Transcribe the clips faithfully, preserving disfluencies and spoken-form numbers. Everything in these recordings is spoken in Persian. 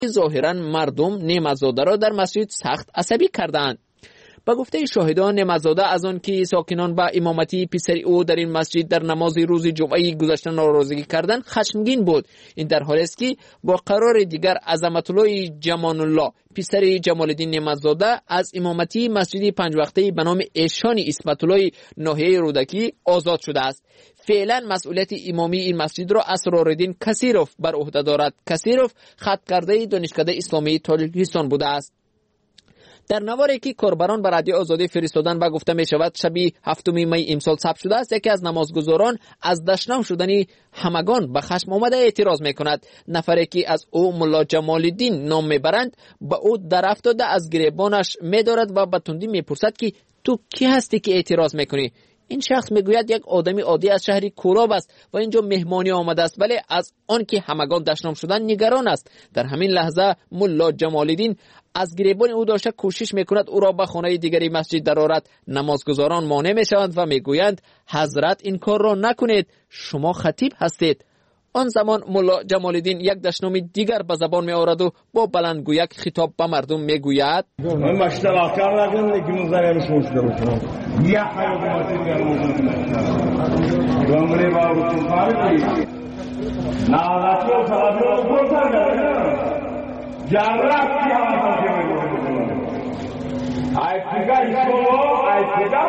ظاهرا مردم نعمت‌زاده را در مسجد سخت عصبی کردند. با گفته شاهدان، نعمت‌زاده از آن که ساکنان با امامتی پسر او در این مسجد در نماز روز جمعه گذشته ناراضگی کردند خشمگین بود. این در حالی است که با قرار دیگر عظمت الله جمال الله پسر جمال الدین نعمت‌زاده از امامتی مسجد پنج وقته به نام ایشان اسمت الله ناحیه رودکی آزاد شده است. فعلا مسئولیت امامی این مسجد را اسرارالدین کثیروف بر عهده دارد. کثیروف خط کرده دانشکده اسلامی تاجیکستان بوده است. در نواری که کاربران به رادیو آزادی فرستادن و گفته می شود شب هفتم می امسال ثبت شده است، یکی از نمازگزاران از دشنام شدن همگان به خشم آمده اعتراض می کند. نفری که از او ملا جمال الدین نام می برند به او در افتاده از گریبانش می دارد و به تندی می پرسد که تو کی هستی که اعتراض می کنی؟ این شخص میگوید یک آدمی عادی از شهری کولاب است و اینجا مهمانی آمده است، ولی از آن که همگان دشنام شدن نگران است. در همین لحظه ملا جمال الدین از گریبان او داشته کوشش میکند او را به خانه دیگری مسجد درآورد. نمازگزاران مانع میشوند و میگویند حضرت این کار را نکنید، شما خطیب هستید. آن زمان ملا جمال الدین یک دشنام دیگر به زبان می آورد و با بلندگویک خطاب به مردم میگوید من مشتاق کردم که منظرم شوشته باشم یا حیواناتی گرموزم عمره با رسول خارجی نالاتو سلامو بولتر جارات کی حالت میگوید ای فیگا شما ای فیگا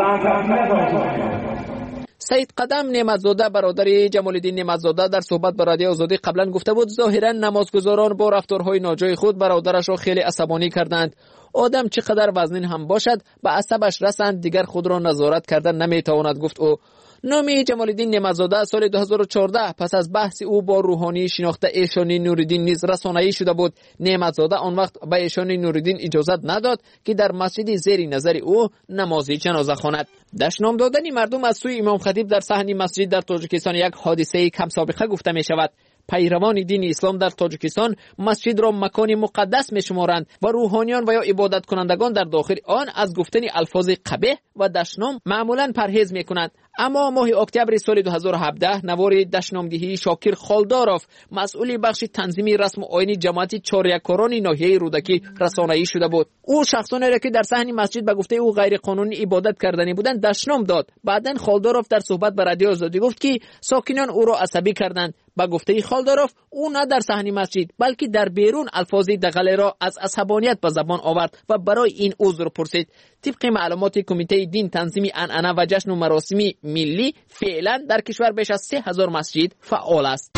لانتر سید قدم نعمت‌زاده برادر جمال الدین نعمت‌زاده در صحبت با رادیو آزادی قبلا گفته بود ظاهرا نمازگزاران با رفتارهای ناجای خود برادرش را خیلی عصبانی کردند. آدم چقدر وزنین هم باشد به عصبش رسند دیگر خود را نظارت کردن نمیتواند، گفت او. نامی جمال الدین نعمت‌زاده سال دو هزار و چهارده پس از بحث او با روحانی شناخته ایشان نورالدین نیز رسانه‌ای شده بود. نعمت‌زاده آن وقت به ایشان نورالدین اجازت نداد که در مسجد زیر نظر او نماز جنازه خواند. دشنام دادن مردم از سوی امام خطیب در صحن مسجد در تاجیکستان یک حادثه کم سابقه گفته می شود. پیروان دین اسلام در تاجیکستان مسجد را مکان مقدس می شمارند و روحانیان و یا عبادت کنندگان در داخل آن از گفتن الفاظ قبیح و دشنام معمولا پرهیز می کنند. اما ماه اکتبر سال دو هزار و هفده نوار دشنامدهی شاکر خالداروف مسئول بخش تنظیمی رسم و آیین جماعت چاریکاران ناحیه رودکی رسانه‌ای شده بود. او شخصانی را که در صحن مسجد به گفته او غیر قانونی عبادت کردنی بودند دشنام داد. بعداً خالداروف در صحبت با رادیو آزادی گفت که ساکنان او را عصبی کردند. با گفته خالداروف او نه در صحن مسجد بلکه در بیرون الفاظ دغله را از عصبانیت به زبان آورد و برای این عذر پرسید. طبق معلومات کمیته دین تنظیم عنعنه و جشن و مراسم ملی فعلا در کشور بیش از سه هزار مسجد فعال است.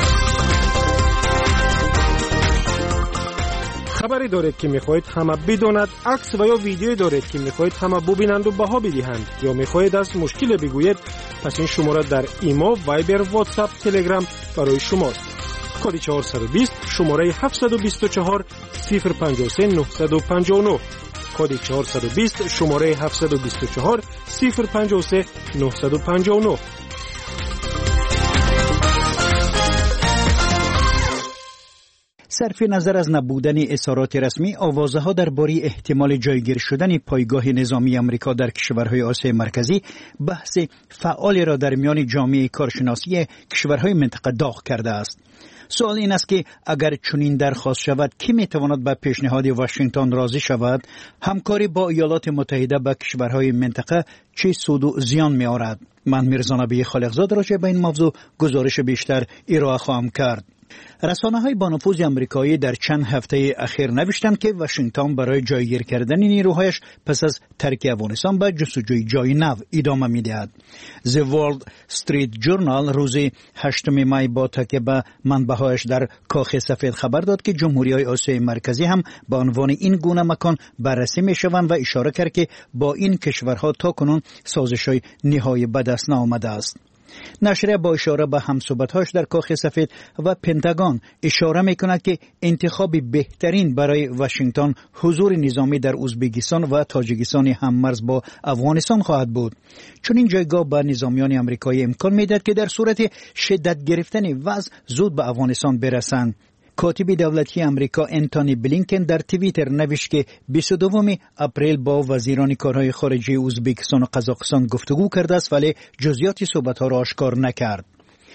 خبری دارید که میخواهید همه بداند، عکس و یا ویدیویی دارید که میخواهید همه ببینند و بها بدهند، یا میخواهید از مشکل بگویید، پس این شماره در ایما، وایبر، واتساپ، تلگرام برای شماست. کد چهارصد و بیست شماره هفتصد و بیست و چهار صفر پنجاه و سه نهصد و پنجاه و نه. کد چهارصد و بیست شماره هفتصد و بیست و چهار صفر پنجاه و سه نهصد و پنجاه و نه. صرف نظر از نبودن اظهارات رسمی، آوازها درباره احتمال جایگیر شدن پایگاه نظامی آمریکا در کشورهای آسیای مرکزی بحث فعالی را در میان جامعه کارشناسی کشورهای منطقه داغ کرده است. سوال این است که اگر چنین درخواست شود کی میتواند به پیشنهاد واشنگتن راضی شود؟ همکاری با ایالات متحده با کشورهای منطقه چه سود و زیان می آورد؟ من میرزا نبی خالقزاد راجع به این موضوع گزارش بیشتر ارائه خواهم کرد. رسانه‌های با نفوذ آمریکایی در چند هفته اخیر نوشتند که واشنگتن برای جایگیر کردن نیروهایش پس از ترک افغانستان به جستجوی جای نو ادامه می‌دهد. The Wall Street Journal روز هشتم می با تکیه به منبع‌هایش در کاخ سفید خبر داد که جمهوری‌های آسیای مرکزی هم به عنوان این گونه مکان بررسی می‌شوند و اشاره کرد که با این کشورها تاکنون سازش‌های نهایی به دست نآمده است. نشریه با اشاره به همصحبت‌هاش در کاخ سفید و پنتاگون اشاره می‌کند که انتخاب بهترین برای واشنگتن حضور نظامی در ازبکستان و تاجیکستان هممرز با افغانستان خواهد بود. چون این جایگاه به نظامیان آمریکایی امکان می‌دهد که در صورت شدت گرفتن وضع زود به افغانستان برسند. کاتب دولتی آمریکا انتونی بلینکن در توییتر نوشت که بیست و دوم اپریل با وزیران کارهای خارجه ازبکستان و قزاقستان گفتگو کرده است ولی جزئیات صحبت‌ها را آشکار نکرد.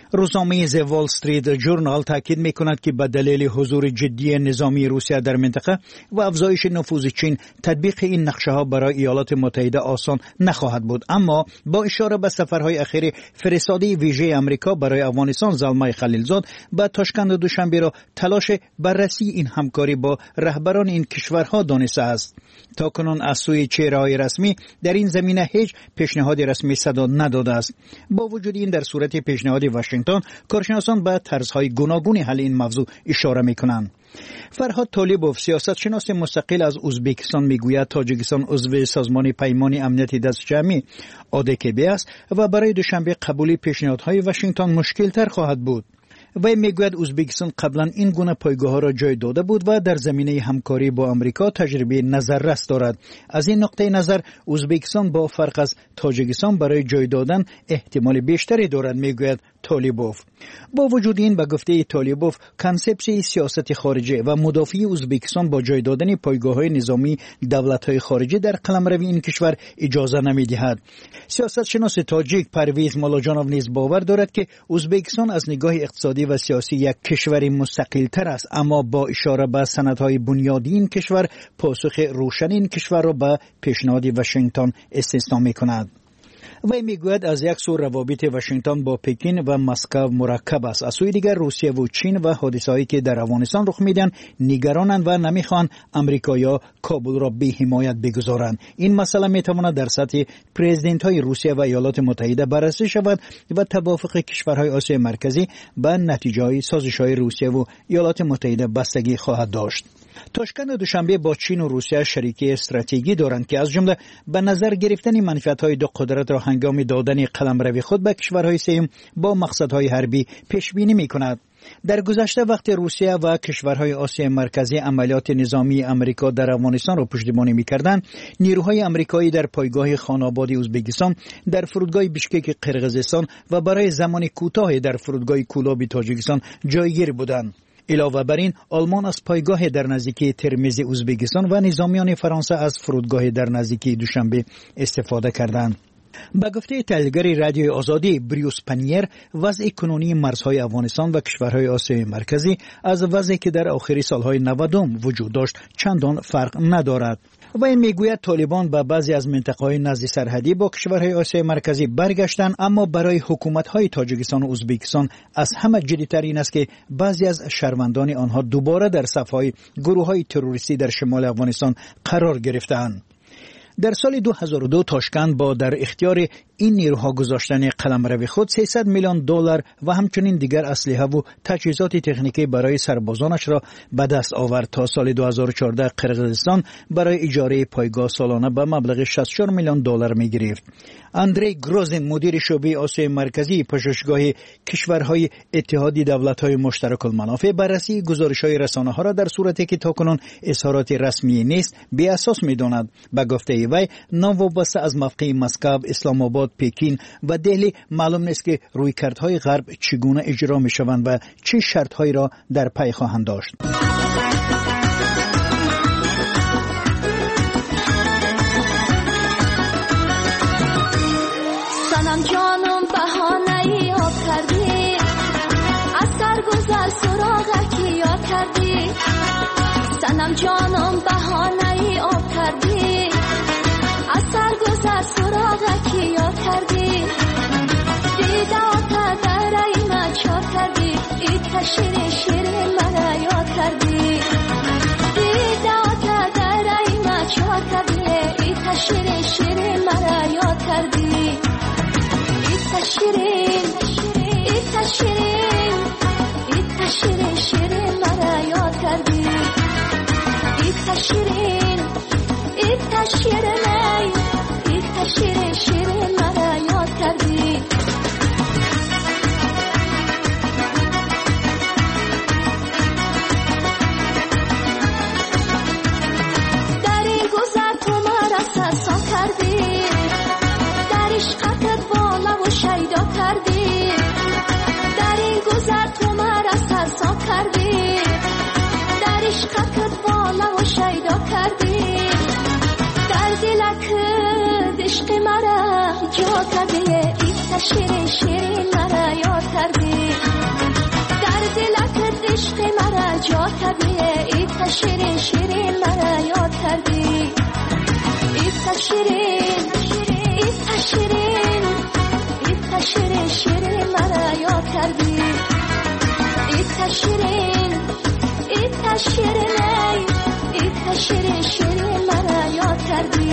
روزنامه The Wall Street Journal تاکید می‌کند که به دلیل حضور جدی نظامی روسیه در منطقه و افزایش نفوذ چین، تطبیق این نقشه‌ها برای ایالات متحده آسان نخواهد بود. اما با اشاره به سفرهای اخیر فرستاده ویژه آمریکا برای افغانستان زلمای خلیلزاد به تاشکند دوشنبه را تلاش بررسی این همکاری با رهبران این کشورها دانسته است. تاکنون از سوی چهره‌های رسمی در این زمینه هیچ پیشنهاد رسمی صدا نداده است. با وجود این در صورت پیشنهاد واشنگتن، کارشناسان به طرزهای گوناگون حل این موضوع اشاره می‌کنند. فرهاد طالبوف سیاستشناس مستقل از ازبکستان میگوید تاجیکستان عضو سازمان پیمان امنیت دست جمعی آدکبی است و برای دوشنبه قبول پیشنهادهای واشنگتن مشکل‌تر خواهد بود. وی میگوید ازبکستان قبلا این گونه پایگاه‌ها را جای داده بود و در زمینه همکاری با آمریکا تجربه نظررس دارد. از این نقطه نظر ازبکستان با فرق از تاجیکستان برای جای دادن احتمال بیشتری دارد، میگوید طالبوف. با وجود این به گفته طالبوف کانسپسی سیاست خارجی و مدافعی ازبکستان با جای دادن پایگاه‌های نظامی دولت‌های خارجی در قلمروی این کشور اجازه نمی‌دهد. سیاستشناس تاجیک پرویز ملاجانوف نیز باور دارد که ازبکستان از نگاه اقتصادی و سیاسی یک کشور مستقل‌تر است، اما با اشاره به سندهای بنیادی این کشور پاسخ روشن این کشور را به پیشنهاد واشنگتن استثنا می‌کند. وی میگوید از یک سو روابط واشنگتن با پکین و مسکو مرکب است، از سوی دیگر روسیه و چین و حادثه‌هایی که در افغانستان رخ میدن نگرانند و نمیخوان آمریکایی‌ها کابل را بی حمایت بگذارند. این مسئله میتواند در سطح پرزیدنت‌های روسیه و ایالات متحده بررسی شود و توافق کشورهای آسیای مرکزی به نتیجه‌های سازش‌های روسیه و ایالات متحده بستگی خواهد داشت. تاشکند دوشنبه با چین و روسیه شریکی استراتژیکی دارند که از جمله به نظر گرفتن منفعت‌های دو قدرت را هنگام دادن قلمرو خود به کشورهای سوم با مقصدهای حربی پیش بینی می‌کند. در گذشته وقت روسیه و کشورهای آسیای مرکزی عملیات نظامی آمریکا در افغانستان را پشتیبانی می‌کردند، نیروهای آمریکایی در پایگاه خان‌آباد ازبکستان، در فرودگاه بیشکک قرقیزستان و برای زمان کوتاهی در فرودگاه کولاب تاجیکستان جایگیر بودند. علاوه بر این، آلمان از پایگاه در نزدیکی ترمیز ازبکستان و نظامیان فرانسه از فرودگاه در نزدیکی دوشنبه استفاده کردند. با گفته تحلیلگر رادیوی آزادی بریوس پنیر، وضع کنونی مرزهای افغانستان و کشورهای آسیای مرکزی از وضعی که در آخر سالهای نود وجود داشت چندان فرق ندارد. و این میگوید طالبان به بعضی از منطقه‌های نزدیک سرحدی با کشورهای آسیای مرکزی برگشتند، اما برای حکومت‌های تاجیکستان و ازبکستان از همه جدی‌تر این است که بعضی از شهروندان آنها دوباره در صف‌های گروه‌های تروریستی در شمال افغانستان قرار گرفتند. در سال دو هزار و دو تاشکند با در اختیار این نیروها گذاشتن قلمرو خود سیصد میلیون دلار و همچنین دیگر اسلحه و تجهیزات تکنیکی برای سربازانش را به دست آورد. تا سال دو هزار و چهارده قرقیزستان برای اجاره پایگاه سالانه به مبلغ شصت و چهار میلیون دلار می گرفت. اندری گروزین مدیر شعبه آسیای مرکزی پژوهشگاه کشورهای اتحادیه دولت‌های مشترک المنافع بررسی گزارش‌های رسانه‌ها را در صورتی که تاکنون اظهارات رسمی نیست بی اساس می‌داند. به گفته وی ناوابسته از موقع مسکو، اسلام آباد، پکین و دهلی معلوم نیست که رویکردهای غرب چگونه اجرا می‌شوند و چه شرط‌هایی را در پی خواهند داشت. سنم جانم بهانه‌ای آب کردی، از سرگذر سراغکی یاد کردی. سنم جانم بهانه‌ای آب کردی، از سرگذر سراغکی یاد کردی. دیده آتا در ایمه چار کردی، ایت شیرین شیرین مرا یاد کردی. دیده آتا در ایمه چار کردی، ایت شیرین شیرین مرا یاد کردی. ایت شیرین ایت شیرین ایت شیرین شیرین مرا یاد کردی. ایت شیرین ایت شیرین ایت شیرین شیرین مرا یاد کردی. در این گذر تو مرا سرسام کردی، در عشقت بالا و شیدا کردی. در این گذر تو مرا سرسام کردی، در عشقت بالا و شیدا کردی. در دلک عشق مرا جا کردی، ایت شیرین شیرین مرا یاد کردی. کردی ای تا شیرین شیرین مرا یاد کردی ای تا شیرین ای تا شیرین ای تا شیرین شیرین مرا یاد کردی ای تا شیرین ای تا شیرین ای تا شیرین شیرین مرا یاد کردی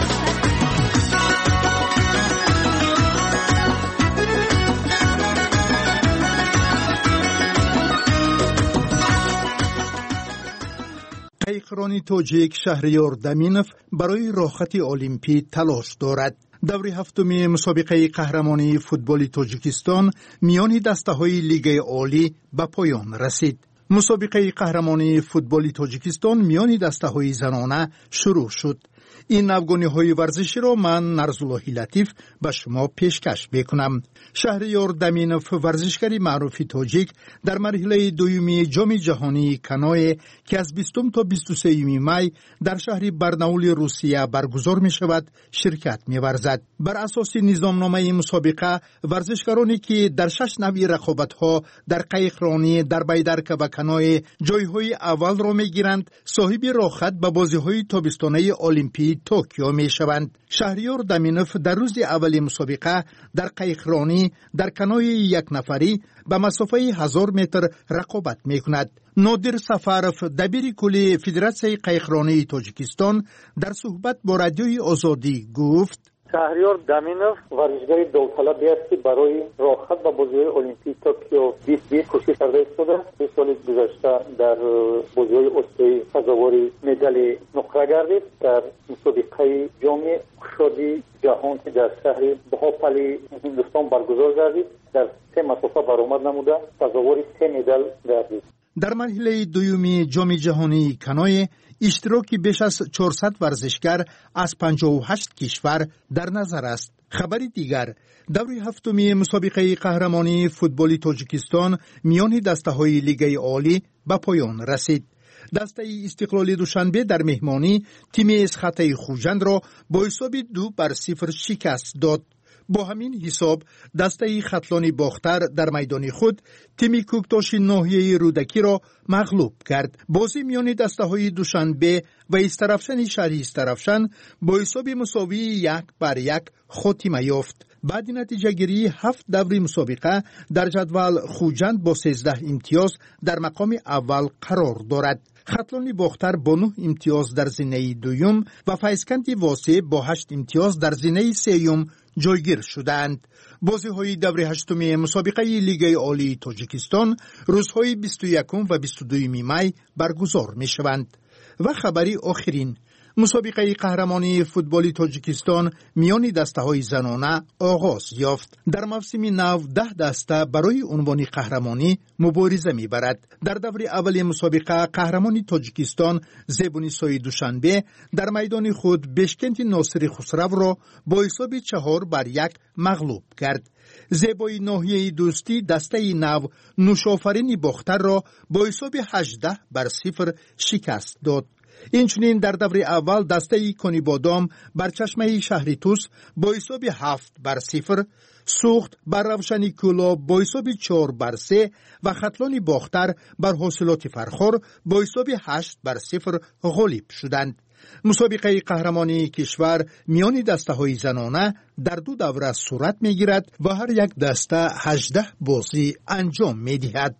قیقرانی توجیک شهریار دمینف برای راحتی المپی تلاش دارد. دور هفتم مسابقه قهرمانی فوتبال تاجیکستان میان دسته‌های لیگ عالی به پایان رسید. مسابقه قهرمانی فوتبال تاجیکستان میان دسته‌های زنانه شروع شد. این نوگانی‌های ورزشی را من نرزالله لطیف به شما پیشکش میکنم. شهریار دمینف ورزشکاری معروف تاجیک در مرحله دومی جام جهانی کنوی که از بیستم تا بیست و سوم می در شهر برناول روسیه برگزار می شود شرکت می ورزد. بر اساس نظامنامه مسابقه ورزشکارانی که در شش نوع رقابت‌ها در قایقرانی، در بیدرک و کنوی جایهای اول را می گیرند صاحب راحت به بازی‌های تابستانه المپی توکیو می شوند. شهریار دمینف در روز اول مسابقه در قایقرانی در کنوی یک نفری به مسافه هزار متر رقابت می کند. نادر سفرف دبیر کل فدراسیون قایقرانی تاجیکستان در صحبت با رادیوی آزادی گفت: شهریار دمینف ورزشکار داوطلبی است که برای راحت به بازی‌های المپیک توکیو بیست بیست کوشش کرده است. دو سال گذشته در بازی‌های اسیایی سزاوار مدال نقره گردید. در مسابقه جام کشادی جهان که در شهر بهاپلی هندوستان برگزار گردید در سه مسافه برآمد نموده سزاوار سه مدال گردید. در مرحله دوم جام جهانی کنوی اشتراکی بیش از چهارصد ورزشکار از پنجاه و هشت کشور در نظر است. خبری دیگر، دور هفتم مسابقه قهرمانی فوتبال تاجیکستان میان دسته‌های لیگ عالی به پایان رسید. دسته استقلال دوشنبه در مهمانی تیم اسخط خوجند را با حساب دو بر صفر شکست داد. با همین حساب دسته خطلانی باختر در میدان خود تیم کوکتاش ناحیه رودکی را مغلوب کرد. بازی میان دسته های دوشنبه و استرفشن شهری استرفشن با حساب مساوی یک بر یک خاتمه یافت. بعد نتیجه گیری هفت دور مسابقه در جدول خوجند با سیزده امتیاز در مقام اول قرار دارد. خطلانی باختر با نه امتیاز در زینه دوم و فیضکند واسه با هشت امتیاز در زینه سیوم جایگیر شدند. بازی‌های دور هشتم مسابقه لیگ عالی تاجیکستان روزهای بیست و یکم و بیست و دوم می برگزار می‌شوند. و خبری آخرین، مسابقه قهرمانی فوتبال تاجیکستان میان دسته‌های زنانه آغاز یافت. در موسم نو ده دسته برای عنوان قهرمانی مبارزه می‌برد. در دور اول مسابقه قهرمانی تاجیکستان زبونیسای دوشنبه در میدان خود بشکنت ناصر خسرو را با حساب چهار بر یک مغلوب کرد. زیبای ناحیه دوستی دسته نو نوشافرین باختر را با حساب هجده بر صفر شکست داد. اینچنین در دور اول دسته کنی بادام بر چشمه شهری توس با حساب هفت بر صفر، سوخت بر روشنی کولا با حساب چهار بر سه و خطلانی باختر بر حاصلات فرخار با حساب هشت بر صفر غالب شدند. مسابقه قهرمانی کشور میان دسته های زنانه در دو دوره صورت می گیرد و هر یک دسته هجده بازی انجام می دهد.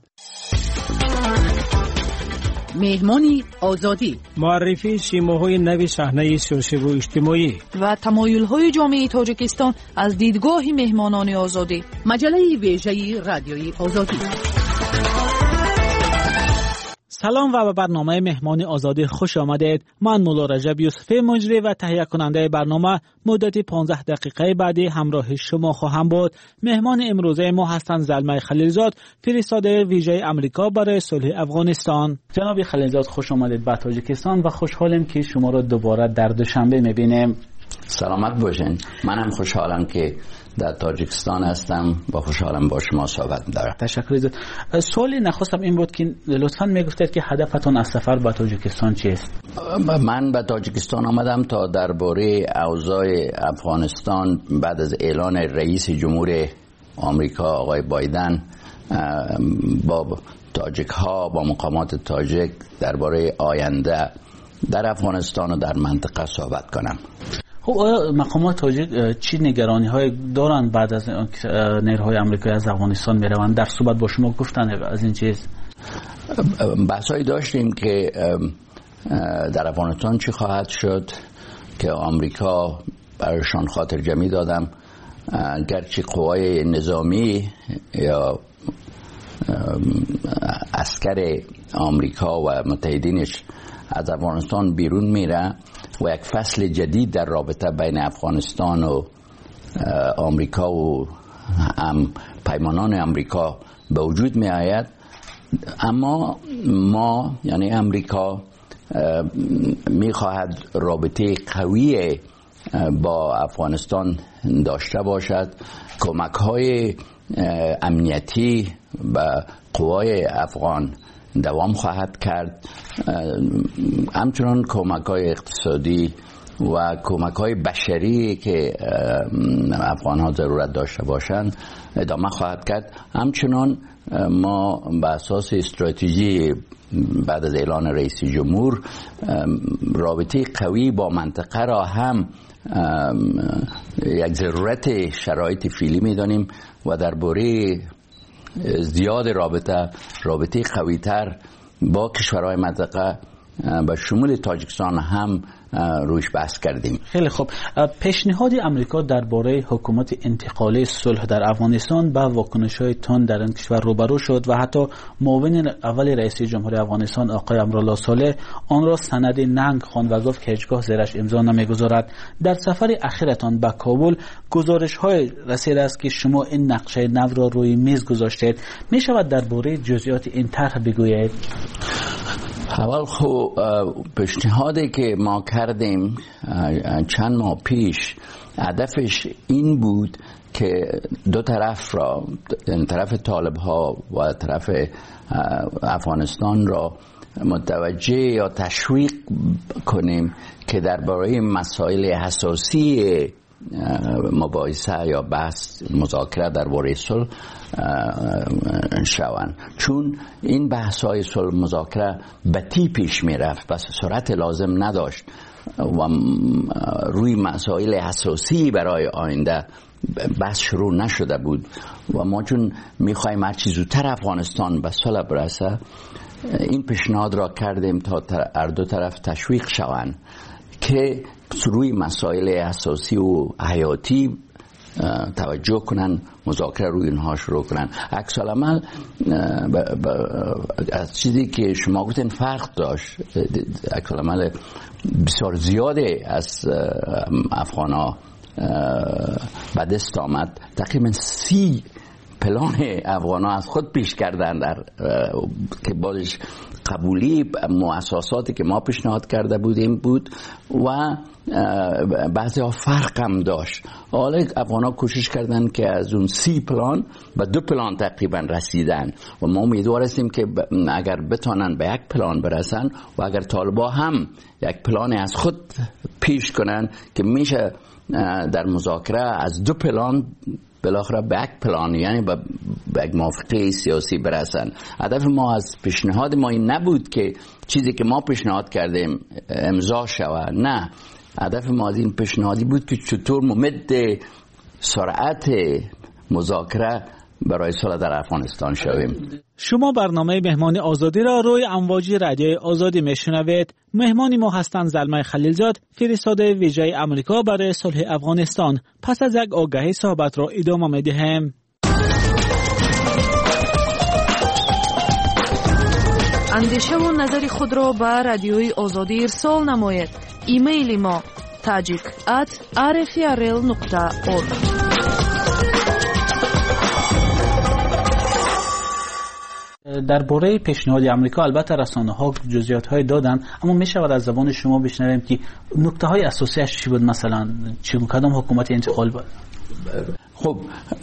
مهمانی آزادی، معرفی شیماهای نو صحنه سیاسی و اجتماعی و تمایل‌های جامعه تاجیکستان از دیدگاه مهمانان آزادی. مجله ویژه رادیوی آزادی. سلام و به برنامه مهمان آزادی خوش آمدید. من مولا رجب یوسفی مجری و تهیه کننده برنامه مدت پانزده دقیقه بعدی همراه شما خواهم بود. مهمان امروزه ما هستند زلمه خلیلزاد، فرستاده ویژه امریکا برای صلح افغانستان. جناب خلیلزاد خوش آمدید به تاجیکستان و خوشحالم که شما را دوباره در دوشنبه می‌بینیم. سلامت باشین. منم خوشحالم که در تاجیکستان هستم و خوشحالم با شما صحبت دارم. تشکر. سوالی نخواستم این بود که لطفاً میگفتید که هدفتون از سفر به تاجیکستان چیست؟ من به تاجیکستان آمدم تا درباره اوضاع افغانستان بعد از اعلان رئیس جمهور آمریکا آقای بایدن با تاجیک ها با مقامات تاجیک درباره آینده در افغانستان و در منطقه صحبت کنم. خب آیا مقامات تاجیک چی نگرانی های دارند بعد از نیروهای آمریکایی از افغانستان میروند؟ در صحبت با شما گفتن از این چیز؟ بحثایی داشتیم که در افغانستان چی خواهد شد که آمریکا برایشان خاطر جمعی دادم، گرچه قوای نظامی یا عسکر آمریکا و متحدینش از افغانستان بیرون میره و یک فصل جدید در رابطه بین افغانستان و آمریکا و هم پیمانان آمریکا به وجود می آید، اما ما یعنی امریکا می خواهد رابطه قوی با افغانستان داشته باشد، کمک های امنیتی به قوای افغان دوام خواهد کرد، همچنان کمک های اقتصادی و کمک های بشری که افغان ها ضرورت داشته باشند ادامه خواهد کرد. همچنان ما به اساس استراتژی بعد از اعلان رئیس جمهور رابطه قوی با منطقه را هم یک ضرورت شرایط فعلی می‌دانیم و درباره زیاد رابطه رابطه قوی‌تر با کشورهای منطقه به شمول تاجیکستان هم روش بحث کردیم. خیلی خوب. پیشنهاد آمریکا درباره حکومت انتقالی صلح در افغانستان با واکنش‌های تند در این کشور روبرو شد و حتی معاون اول رئیس جمهور افغانستان آقای امرالله صالح آن را سند ننگ خواند و گفت که هیچگاه زیرش امضا نمیگذارد. در سفر اخیرتان به کابل گزارش‌های رسیده است که شما این نقشه نو را روی میز گذاشتید. می شود درباره جزئیات این طرح بگویید؟ اول خب پیشنهادی که ما کردیم چند ماه پیش هدفش این بود که دو طرف را، طرف طالب ها و طرف افغانستان را متوجه یا تشویق کنیم که درباره مسائل حساسی مباحثه یا بحث مذاکره درباره صلح شوند، چون این بحث های صلح مذاکره بطی پیش می رفت و سرعت لازم نداشت و روی مسائل حساسی برای آینده بحث شروع نشده بود و ما چون می خواهیم هر چیز زودتر افغانستان به صلح برسه این پیشنهاد را کردیم تا هر دو طرف تشویق شوند که روی مسائل اساسی و حیاتی توجه کنن، مذاکره روی اینها شروع کنن. عکس العمل از چیزی که شما گفتین فرق داشت، عکس العمل بسیار زیاده از افغان ها به دست آمد. تقریبا سی پلان افغان ها از خود پیش کردن در که بازش قبولی مؤسساتی که ما پیشنهاد کرده بودیم بود و بعضی ها فرق هم داشت. حالا افغان ها کوشش کردن که از اون سی پلان به دو پلان تقریبا رسیدن و ما امیدوار هستیم که اگر بتونن به یک پلان برسن و اگر طالبا هم یک پلان از خود پیش کنن که میشه در مذاکره از دو پلان بالاخره به یک پلان یعنی به یک موافقه سیاسی برسن. هدف ما از پیشنهاد ما این نبود که چیزی که ما پیشنهاد کردیم امضا شود، نه، هدف ما از این پیشنهادی بود که چطور ممد سرعت مذاکره برای صلح در افغانستان شویم. شما برنامه مهمان آزادی را روی امواج رادیوی آزادی میشنوید. مهمان ما هستند زلمه خلیلزاد، فرستاده ویژه آمریکا برای صلح افغانستان. پس از یک آگهی صحبت را ادامه میدهیم. اندیشه و نظر خود را به رادیوی آزادی ارسال نمایید. ایمیل ما تاجیک ات آر اف ار ال نقطه اورگ. درباره پیشنهاد آمریکا البته رسانه‌ها جزئیات‌های دادن، اما می‌شود از زبان شما بشنویم که نکته‌های اساسیش چی بود؟ مثلا چه کدام حکومت انتقال بود؟ خب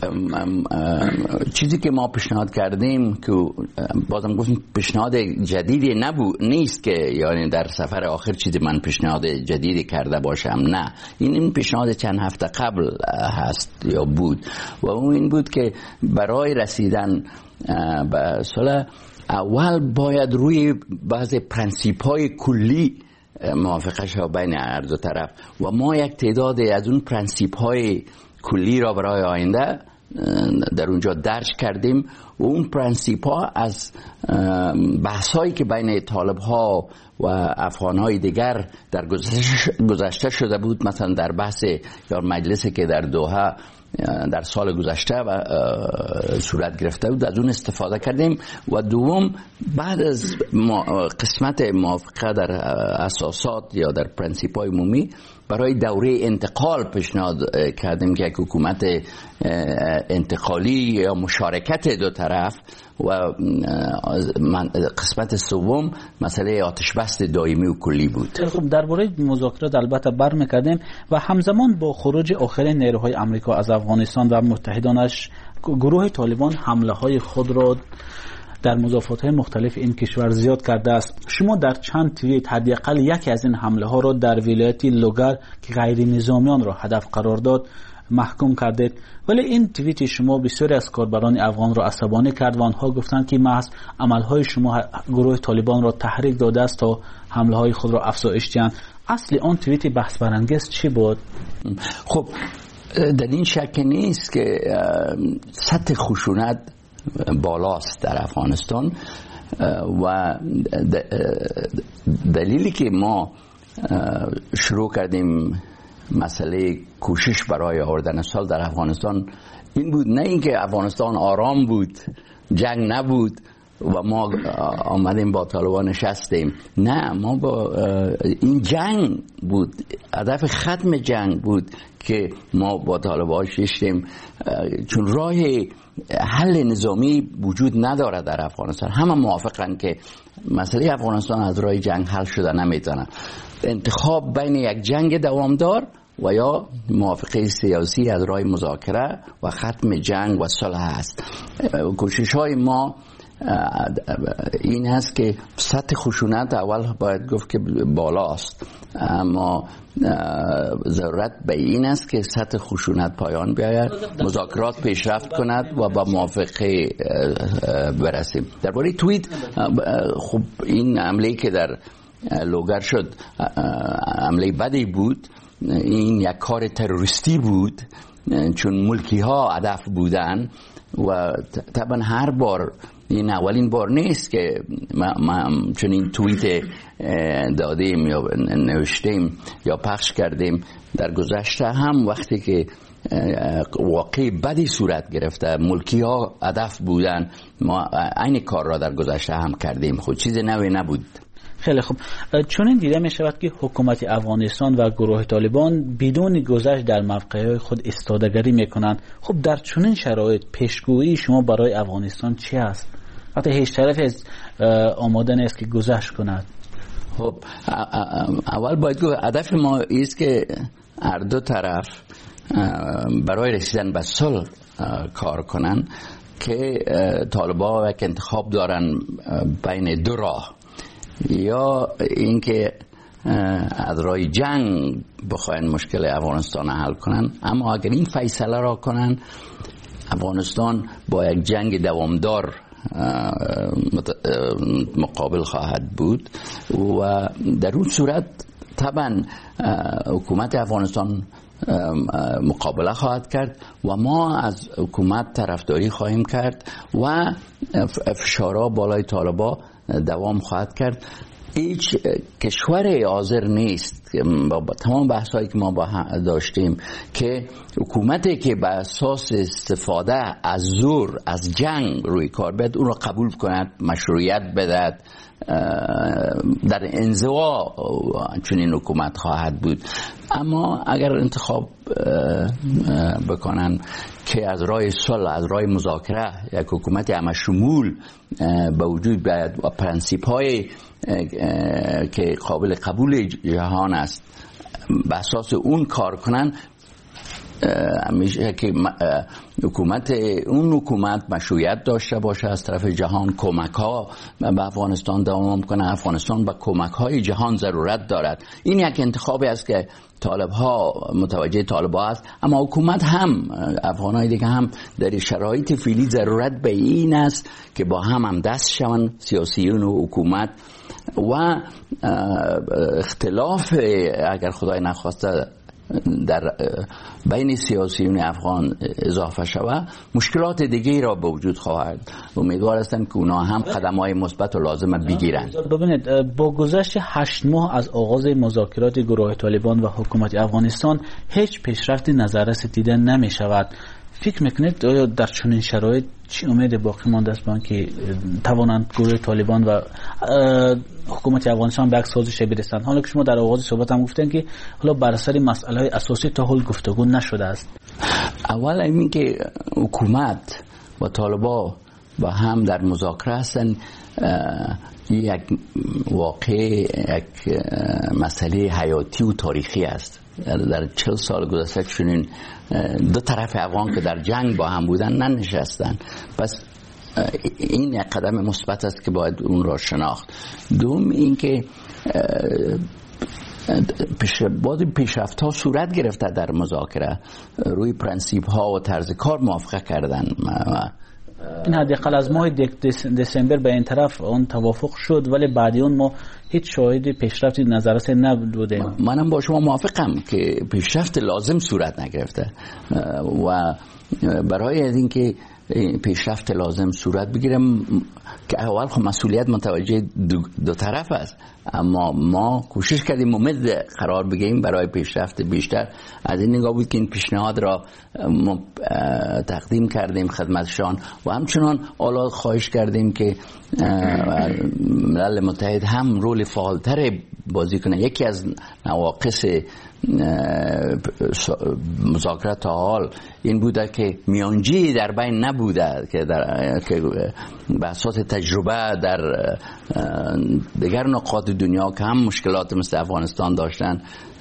چیزی که ما پیشنهاد کردیم که بازم گفتیم پیشنهاد جدیدی نبود، نیست که یعنی در سفر آخر چیزی من پیشنهاد جدیدی کرده باشم، نه، این این پیشنهاد چند هفته قبل هست یا بود و اون این بود که برای رسیدن به صلح اول باید روی بعض پرنسیپ های کلی موافقه شد بین هر دو طرف و ما یک تعداد از اون پرنسیپ های کلی را برای آینده در اونجا درج کردیم و اون پرنسیپ ها از بحث هایی که بین طالب ها و افغان های دیگر در گذشته شده بود، مثلا در بحث یا مجلسی که در دوحه در سال گذشته و صورت گرفته بود، از اون استفاده کردیم. و دوم بعد از قسمت موافقه در اساسات یا در پرنسیپ های عمومی برای دوره انتقال پیشنهاد کردیم که یک حکومت انتقالی یا مشارکت دو طرف و قسمت سوم مسئله آتش بس دائمی و کلی بود. خب درباره مذاکرات البته برمی‌گردیم و همزمان با خروج آخرین نیروهای آمریکا از افغانستان و متحدانش، گروه طالبان حمله های خود را در مضافات مختلف این کشور زیاد کرده است. شما در چند توییت حداقل یکی از این حمله ها را در ولایت لوگر که غیر نظامیان را هدف قرار داد محکوم کردید، ولی این توییت شما بسیاری از کاربران افغان را عصبانی کرد و آنها گفتند که محض عملهای شما گروه طالبان را تحریک داده است تا حمله های خود را افزایش دهند. اصل آن توییت بحث برانگیز چی بود؟ خب در این شک نیست که سطح خشونت بالاست در افغانستان و دلیلی که ما شروع کردیم مسئله کوشش برای آوردن صلح در افغانستان این بود، نه اینکه افغانستان آرام بود، جنگ نبود و ما آمدیم با طالبان نشستیم، نه، ما با این جنگ بود، هدف ختم جنگ بود که ما با طالبان ششتیم، چون راه حل نظامی وجود نداره در افغانستان. همه موافقن که مسئله افغانستان از راه جنگ حل شده نمیتونه. انتخاب بین یک جنگ دوامدار و یا موافقه سیاسی از راه مذاکره و ختم جنگ و صلح است. کوشش های ما این هست که سطح خشونت اول باید گفت که بالاست، اما ضرورت به این است که سطح خشونت پایان بیاید، مذاکرات پیشرفت کند و با موافقه برسیم. درباره توییت، خب این عمله که در لوگر شد عمله بدی بود، این یک کار تروریستی بود چون ملکی ها هدف بودن و طبعا هر بار این اولین بار نیست که ما, ما چون این توییت دادیم یا نوشتیم یا پخش کردیم. در گذشته هم وقتی که واقعی بدی صورت گرفته، ملکی ها هدف بودن، ما این کار را در گذشته هم کردیم، خود چیز نوی نبود. خیلی خوب. چون این دیده می شود که حکومت افغانستان و گروه طالبان بدون گذشت در موقعهای خود استادگری می کنند. خب در چنین شرایط پیشگویی شما برای افغانستان چی است؟ حتی هیچ طرف از آماده نیست که گذشت کند. خب اول باید گفت هدف ما است که هر دو طرف برای رسیدن به صلح کار کنن که طالبان یک انتخاب دارن بین دو راه، یا اینکه از راه جنگ بخواین مشکل افغانستان حل کنن. اما اگر این فیصله را کنن، افغانستان با یک جنگ دوامدار مقابل خواهد بود و در اون صورت طبعا حکومت افغانستان مقابله خواهد کرد و ما از حکومت طرفداری خواهیم کرد و فشارها بالای طالبان دوام خواهد کرد. هیچ کشور حاضر نیست با تمام بحثایی که ما با داشتیم که حکومتی که به اساس استفاده از زور از جنگ روی کار بیاد اون را قبول کند، مشروعیت بدهد. در انزوا چون این حکومت خواهد بود. اما اگر انتخاب بکنن که از راه صلح، از راه مذاکره یک حکومت همه شمول به وجود بیاید و پرنسیپ های که قابل قبول جهان است به اساس اون کار کنن، میشه که حکومت اون حکومت مشروعیت داشته باشه از طرف جهان، کمک ها به افغانستان دوام کنه. افغانستان به کمک های جهان ضرورت دارد. این یک انتخابی است که طالب ها متوجه طالب ها است، اما حکومت هم افغان های دیگه هم در شرایط فعلی ضرورت به این است که با هم هم دست شوند سیاسیون و حکومت و اختلاف اگر خدای نخواسته در بین سیاسیون افغان اضافه شود مشکلات دیگه را به وجود خواهد. امیدوار هستم که اونا هم قدم‌های مثبت و لازم بگیرند. ببینید با گذشت هشت ماه از آغاز مذاکرات گروه طالبان و حکومت افغانستان هیچ پیشرفتی نظررس دیده نمی شود. فکر میکنید آیا در چنین شرایط چی امید باقی مانده است با اینکه توانند گروه طالبان و حکومت افغانستان به یک سازش برسند؟ حالا که شما در آغاز صحبت هم گفتن که حالا بر اثر مسائل اساسی تا حال گفتگو نشده است. اول این که حکومت و طالبان با هم در مذاکره هستند یک واقع یک مسئله حیاتی و تاریخی است. در چهل سال گذشته چنین دو طرف افغان که در جنگ با هم بودن ننشستن. پس این یک قدم مثبت است که باید اون را شناخت. دوم این که پیش بعد پیشرفت ها صورت گرفته در مذاکره، روی پرنسیپ ها و طرز کار موافقه کردن. این حداقل از ماه دسامبر به این طرف اون توافق شد، ولی بعد اون ما هیچ شاهد پیشرفتی نظررس نبودیم. منم با شما موافقم که پیشرفت لازم صورت نگرفته و برای اینکه پیشرفت لازم صورت بگیرم که اول خب مسئولیت متوجه دو, دو طرف است، اما ما کوشش کردیم امید قرار بگیریم برای پیشرفت بیشتر. از این نگاه بود که این پیشنهاد را تقدیم کردیم خدمتشان و همچنان اعلی خواهش کردیم که ملل متحد هم رول فعالتر بازی کنه. یکی از نواقص مذاکرات تا حال این بوده که میانجی در بین نبوده که در که به اساس تجربه در دیگر نقاط دنیا که هم مشکلات مثل افغانستان داشتن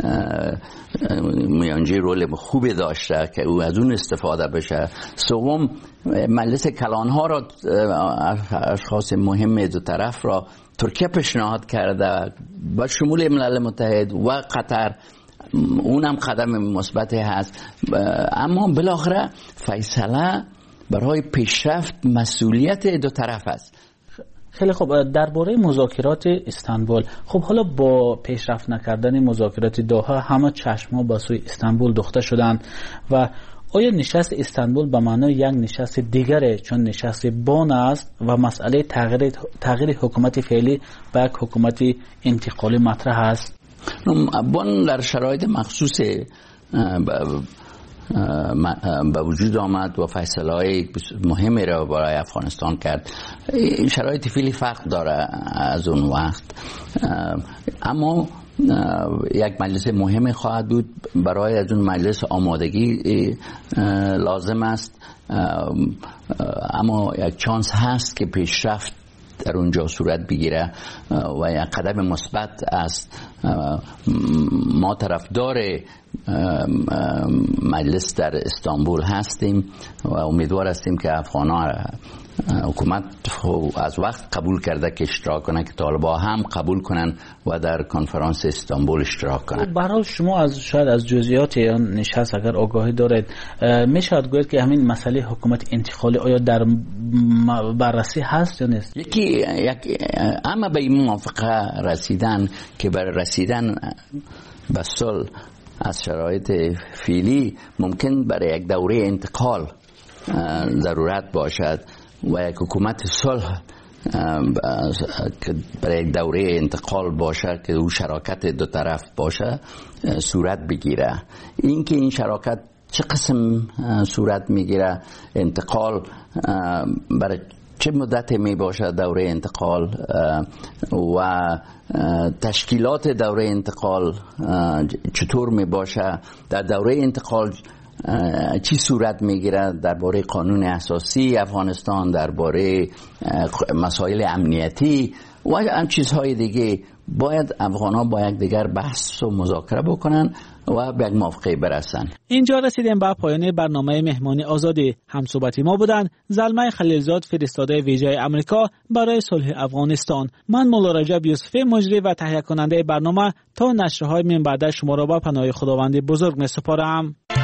میانجی رول خوبی داشته که او از اون استفاده بشه. سوم مجلس کلانها را اشخاص مهم دو طرف را ترکیه پیشنهاد کرده با شمول ملل متحد و قطر، اونم قدم مثبتی هست. اما بالاخره فیصله برای پیشرفت مسئولیت دو طرف است. خیلی خوب، درباره مذاکرات استانبول، خب حالا با پیشرفت نکردن مذاکرات دوحه همه چشم‌ها به سوی استانبول دوخته شدند و آیا نشست استانبول به معنای یک نشست دیگره چون نشست بن است و مسئله تغییر تغییر حکومت فعلی به یک حکومت انتقالی مطرح است؟ بن در شرایط مخصوص به وجود آمد و فیصله‌های مهمی را برای افغانستان کرد. این شرایط فعلی فرق داره از اون وقت، اما یک مجلس مهم خواهد بود. برای از اون مجلس آمادگی لازم است، اما یک چانس هست که پیشرفت در اونجا صورت بگیره و یک قدم مثبت است. ما طرفدار مجلس در استانبول هستیم و امیدوار هستیم که افغان‌ها حکومت از وقت قبول کرده که اشتراک کنه که طالبان هم قبول کنن و در کنفرانس استانبول اشتراک کنن. برای شما از شاید از جزئیات آن نشست اگر آگاهی دارید، میشه گفت که همین مسئله حکومت انتقالی آیا در بررسی هست یا نیست؟ یکی یک اما به این موافقه رسیدن که برای رسیدن به صلح از شرایط فعلی ممکن برای یک دوره انتقال ضرورت باشد و یک حکومت صلح برای یک دوره انتقال باشه که او شراکت دو طرف باشه صورت بگیره. این که این شراکت چه قسم صورت میگیره، انتقال برای چه مدت می باشه دوره انتقال و تشکیلات دوره انتقال چطور می باشه، در دوره انتقال چی صورت میگیره درباره قانون اساسی افغانستان، درباره مسائل امنیتی و هم چیزهای دیگه باید افغان‌ها با یک دیگر بحث و مذاکره بکنن و به یک موافقه برسن. اینجا رسیدیم به پایان برنامه مهمانی آزادی. همصحبتی ما بودند زلمه خلیلزاد، فرستاده ویژه آمریکا برای صلح افغانستان. من مولا رجب یوسفی، مجری و تهیه کننده برنامه، تا نشرهای من بعد شما را به پناه خداوند بزرگ می‌سپارم.